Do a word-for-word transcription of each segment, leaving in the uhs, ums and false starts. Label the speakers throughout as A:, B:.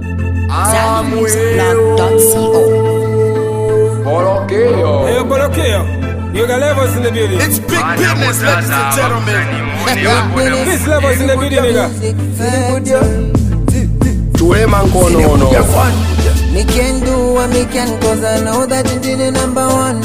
A: Zalumusicblog dot co.
B: Bolokeo.
C: Hey, Bolokeo. You got levels in the building.
D: It's big business, ladies and gentlemen.
C: This levels in the building, nigga.
B: Tuema nkono ono.
E: Me can do what me can, cause I know that you did the number one.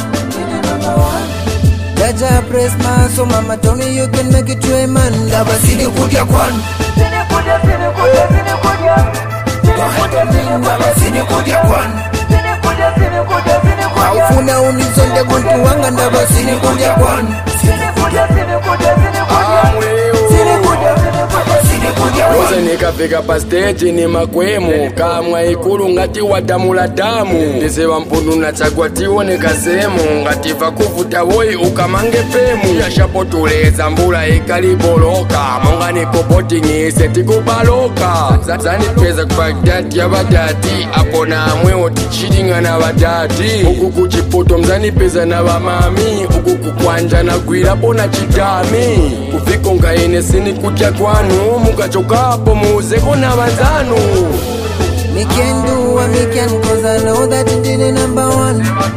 E: Jaja press my, so mama told me you can make it to a man. Daba sini kudia kwan. Sini kudia, sini kudia, sini kudia. Daba sini kudia kwan. Sini kudia, sini kudia, sini kudia. Aufuna unizonde guntu wanga ndaba sini kudia kwan. Sini kudia, sini kudia, sini kudia. Sini kudia, sini kudia, sini kudia kwan.
B: Ose nikafika pa stage ni makwemu kamwa ikulu ngati wadamula damu ndiseva mpundu nachagwa tioneka semu ngati vakuvuta woi ukamange pemu yashapotuleza mbula ikaliboloka monga nikopotingise tikubaloka zanipeza kupagdati ya badati apo namwe otichilinga na badati uku kuchipoto mzanipeza na bamami uku kukwanja na gwirapo na chitami kufiko ngaine sini kutya kwanu mukachokapo muuzeko na banzanu.
E: Me can do what me can, cause I know that you did the number one.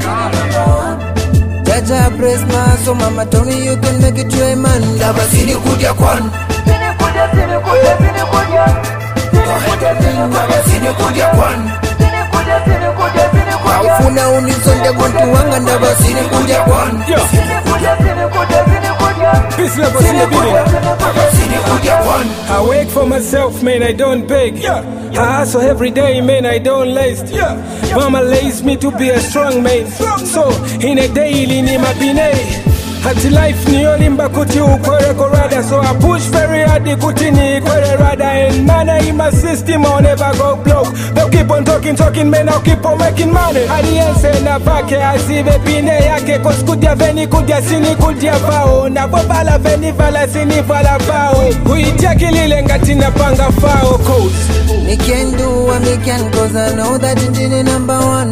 E: Jaja press my, so mama told me you can make it to a man. Daba sini kudia kwan. Sini kudia, sini kudia, sini kudia. Daba sini kudia kwan. Sini kudia, sini kudia, sini kudia. Aufuna unizonde guntu wanga ndaba sini kudia kwan. Sini kudia, sini kudia, sini kudia.
C: This levels in the building. I wake for myself, man, I don't beg. Yeah. I hustle every day, man, I don't laze. Yeah. Mama lays me to be a strong man. So, in a daily, ni mabine. Hati life ni olimba kuti ukwere korada. So I push very hard kuti ni ikwere rada. And mana in my system, I'll never go broke. They'll keep on talking, talking, man, I'll keep on making money. Aliense na vake, asive pine yake. Cause kudia veni, kudia sini, kudia vao. Na bobala veni, vala sini, vala vao. Kuitia lile ngati na panga fao codes.
E: Me can do what me can, cause I know that you did the number one.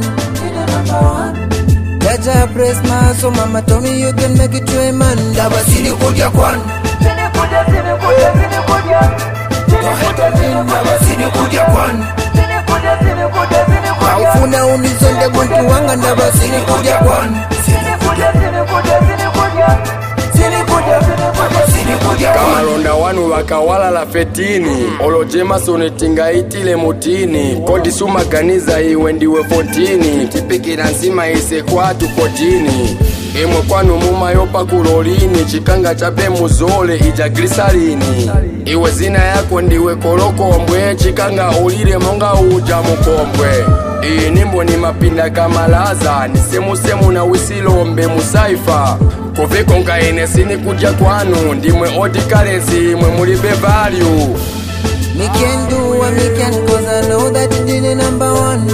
E: Jaja press my, so mama told me you can make it to a man. Daba sini kudia kwan. Sini kudia, sini kudia, sini kudia. Daba sini kudia kwan. Sini kudia, sini kudia, sini kudia. Aufuna unizonde guntu wanga ndaba sini kudia kwan. Sini kudia, sini kudia, sini kudia. Sini kudia, sini kudia, sini kudia kwan.
B: Kamalonda wanu wakawala la fetini olojema sonetinga itile mutini kodi sumaganiza iwe ndiwe fotini tipikira nsima ise kwatu kotini imwe kwanu mumayopa kulolini chikanga chape muzole ija glisalini iwe zina yako ndiwe kolokombwe chikanga ulile monga uja mukombwe iyi nimbo ni mapinda kamalaza ni semu semu na wisilombe musaifa kuviko nkaine sini kudia kwanu ndimwe odikalezi imwe mulibe value.
E: Me can do what me can, cause I know that you did the number one.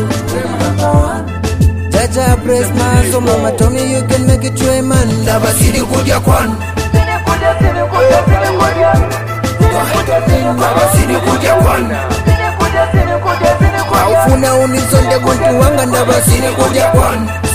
E: Jaja press my, so mama told me you can make it to a man. Daba sini kudia kwan. Sini kudia, sini kudia, sini kudia. Daba sini kudia kwan. Sini kudia, sini kudia, sini kudia. Aufuna unizonde guntu wanga ndaba sini kudia kwan.